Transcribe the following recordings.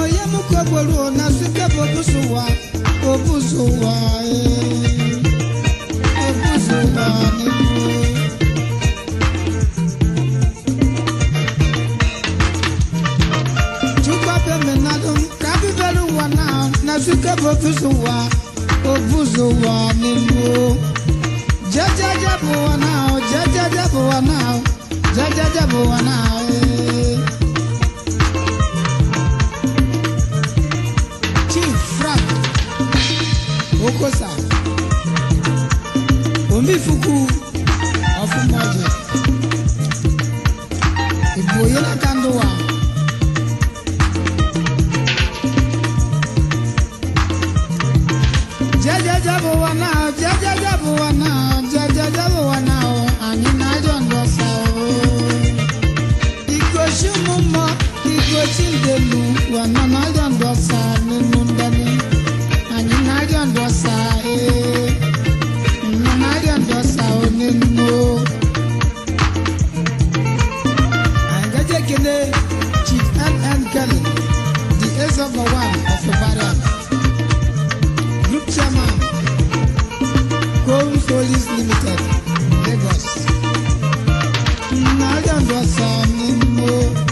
Yamukwabolo na sika bobusuwa obusuwa ni Chupa pemenadum kabibelu wana na sika bobusuwa obusuwa ni Jajajabu wana jajajabu wana jajajabu wana Okosa Omifuku Ofumoje Iboyela Kandowa Jajajabu wana Jajajabu wana Jajajabu wana Anina jondosa Ikoshumumo Ikoshindelu Wanana jondosa Nimundani Nigerian dosa, Nigerian dosa, Onino. And Gajekene, Chief N. Kelly, the ace of the one of the Baran, Group Chairman, Home Solis Limited, Lagos. Nigerian dosa, Onino.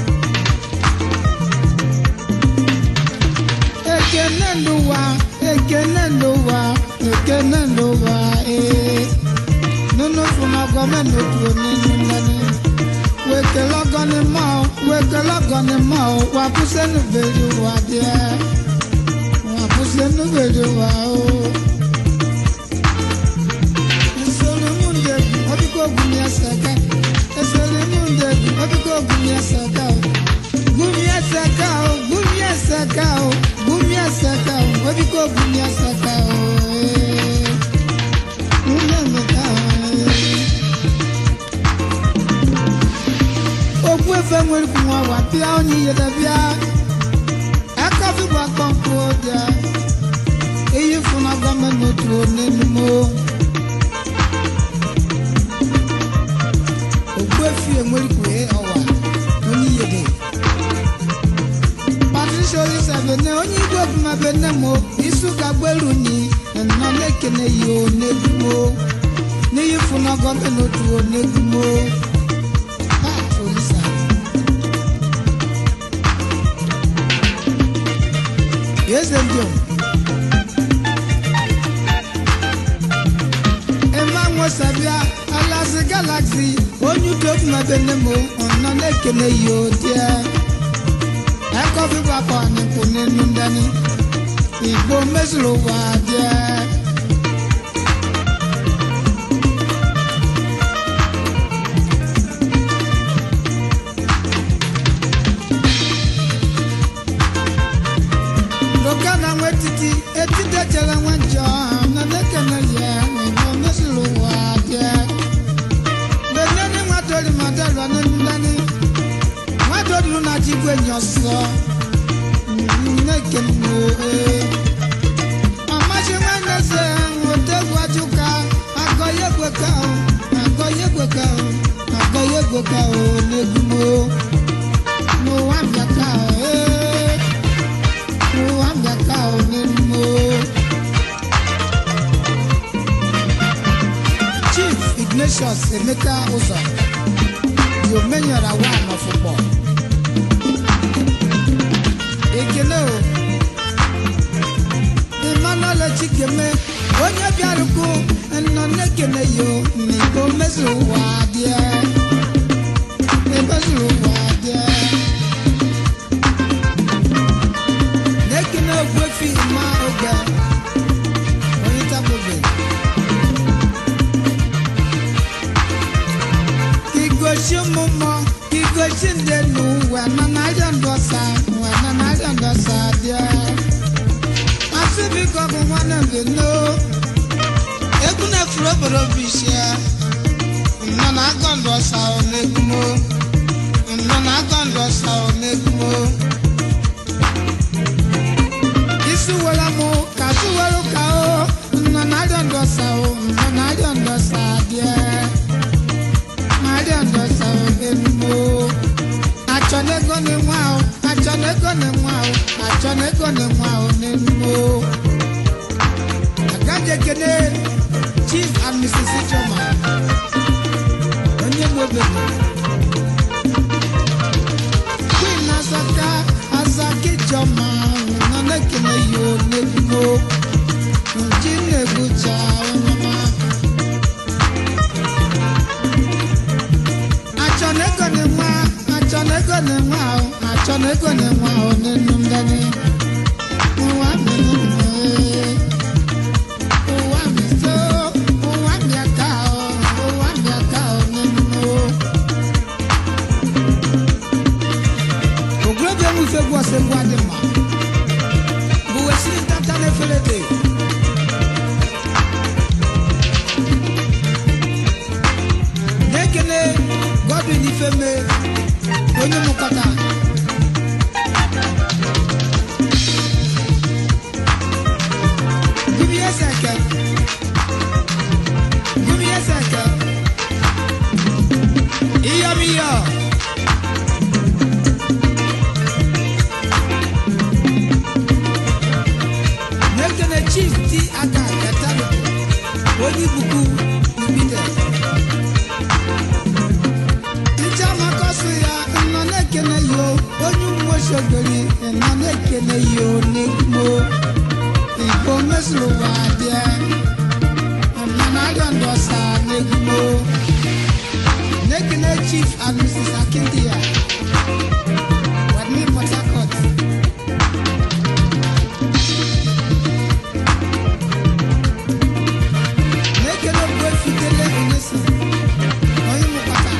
Ekenendowa, Nono fuma gomeno tuoni nani. Wekelogone mo, wapusenu bedu wadia. Wapusenu bedu wao. Esole munde, obiko gumia saka. Esole munde, obiko gumia saka. Gumia saka, gumia saka. Gumia saka, obiko gumia saka. Family kuma wapia oni yedabia akafi kwa konkodia eyi funa gome notu onenimo ogbefi emori kwe owa oni yede Patricia Isabene oni igwe kuma benemo isu kagbelu ni nna lekene yo negumo neyi funa gome notu onegumo Yes, and John. Emma was Sabia, Alas Galaxy. When you talk my benemo on the neck and a yo, dear. I coffee papa and put in Danny. We go meslo, dear. When you're so naked, I'm matching my name. What does what you can? I got your cow, I got your cow, I got your cow, Negumo. No, I'm the cow, no, I'm the cow, Negumo. Chief Ignatius Emeka Osa, you many are one of football. Ekele Emmanuel Chikeme onye biaruko nno nekene yo nko mezu wadie nekene ogwefi ma oga onye tabobe Kigoshimomo Kigoshindenu wana jandosa dia Asibi kogu wana vino Ekune floboro bishia Nana gondo sa onegumo Nana gondo sa onegumo Isu wala mo Kasu wala kao Nana gondo sa o Nana gondo sa dia Nana gondo sa onegumo Achone gone wao Achone gone wao achone kone mwa onemo. Agaje kene Chief and Mrs. Choma. Onye mwebe. Queen Asaki Choma. Nane kene yo nebo. Njine bucha onama. Achone kone mwa onenundani. Uwa menune. Uwa miso. Uwa miakao. Uwa miakao nenuno. Oglobe mufegwa segwa dema. Buwesi tatane felede. Nekene Godwin Ifeme. Onye mukata. Give me a second. Give me a second. Iya miya. Nekene Chief T aka yatalo. Oni buku nibite. Ija makosu ya. Kene yo, onyu mweshogeri, nane kene yo nikmo. Ipo meslo wadye, nana dondosa nikmo. Nekene Chief and Mrs. Akindia, wadmi Port Harcourt. Nekene bwe fidele unesi, onyu mupata.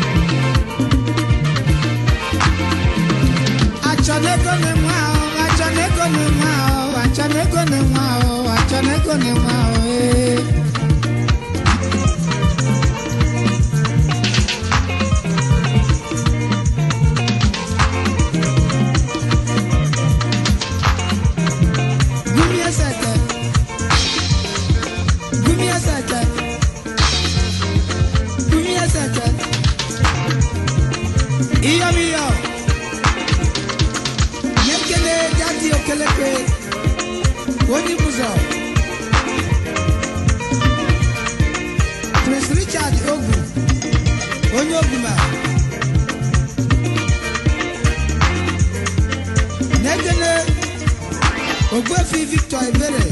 Achane kone mwao, eh. Give me a second. Iya miyo. Nekele jati okeleke. Oni buzo. Prince Richard Ogu. Oni Oguma. Nekele Ogbefi Victor Ebere.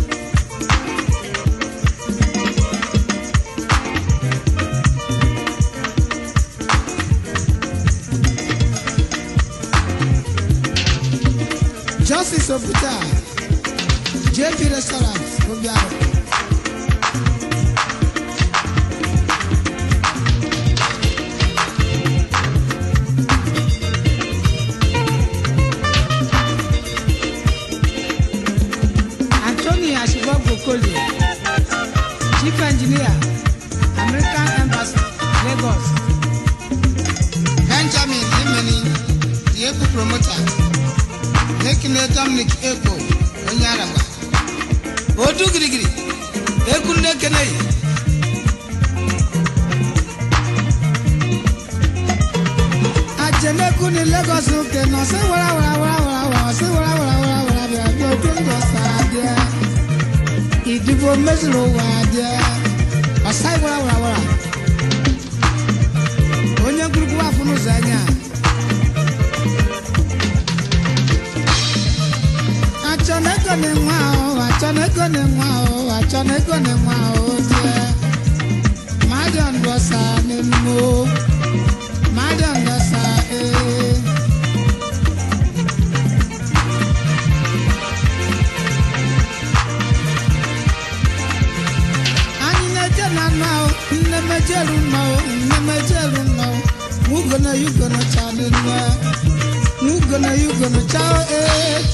Justice Obuta, JP Restaurant, Obiaro. Anthony Ashibogo Koli, Chief Engineer, American Embassy, Lagos. Benjamin Imeni, the Eco Promoter. Nekine Dominic Eko, Onyaramba. Odu Grigri, Eku Nekene. Ajeneku ni Lagos uke no se wala se wala bi ojo sadia. Idibo meslo wadia. Asai wala. Onye grupu afunu zanya. Achane kone mwao, dear. Madam Rosa, Nemo. Madam Rosa, eh. You gonna chow it.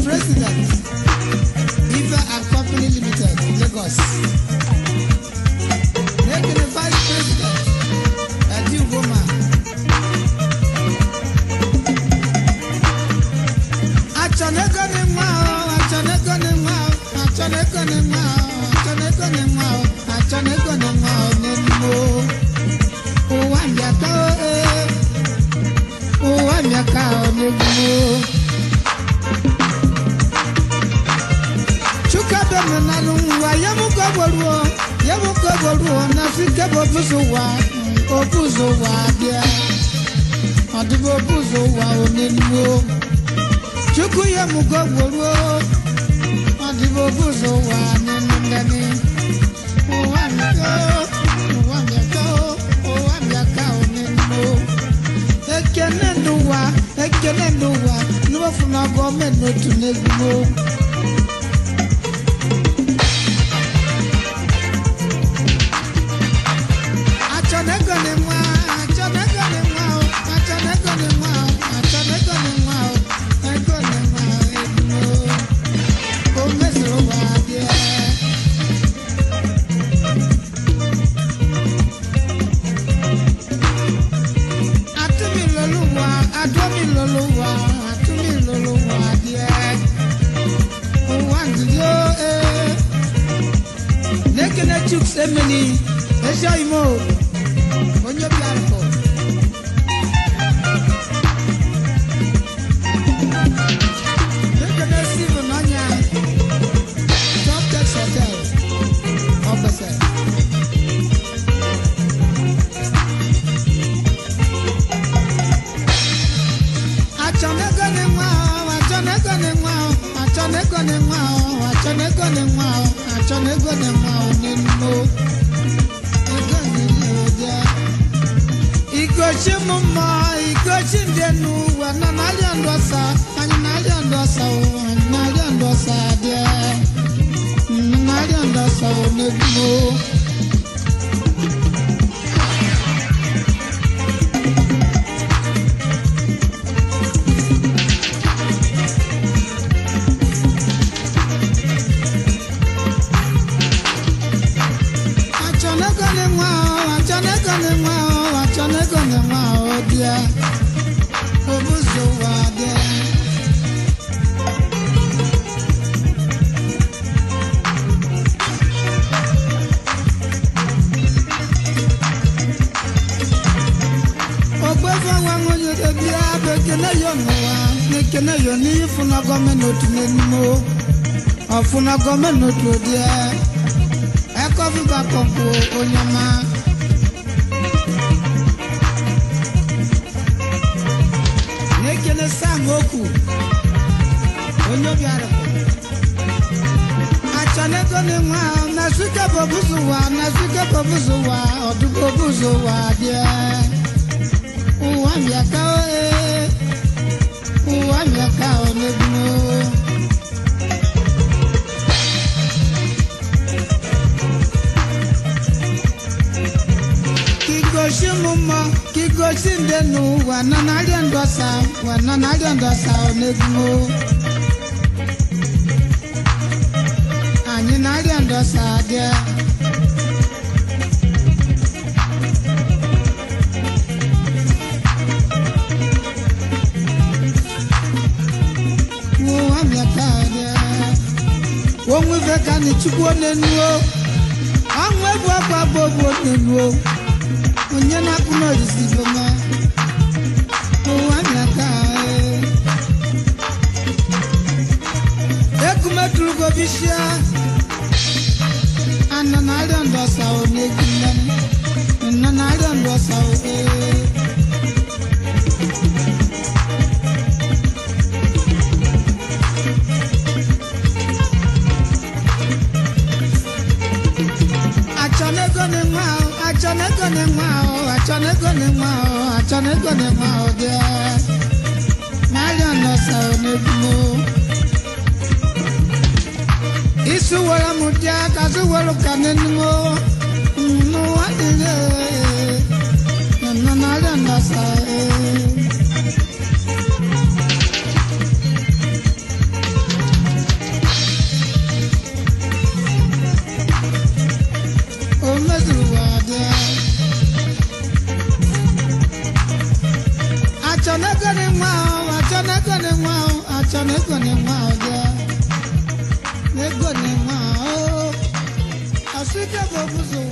President, Eva and Company Limited, Lagos. Making the Vice President, Adi Goma. Chukuya mugogoro adibo buzo wa nendani oamyaka onendo ekenenduwa nubafuna gọọmenti otu n'ezigbo Semeni, ese imo, onyo biarko. Look at this even on ya. Top Tex Hotel, opposite. Ofuna gọọmenti otu odie ekovi bakọpụ onyama nekene sam oku onye obiara achaneko ni nwa na suke bobuzuwa ọdụgbọ buzuwa die ụwa miaka onegbuno Kigoshi ndenu wananalia ndosa onegmo Anyi nalia ndosa de Wonwe veka ni chukwu nenuo Anwe bwa bobo nenuo Onye na-akpụna ojisi boma ụwa nyaka ekumetulugo bishia anọ na-arịọ ndọsa onegi mmeni nọ na-arịọ ndọsa oge Achọnego ni nwa o de n'arịọ ndọsa onegbuno Isu wara mudia kazu walu kanenmo no adire na narịọ ndọsa ni mwa ọdẹ. Nego ni mwa o. Asike bobuzo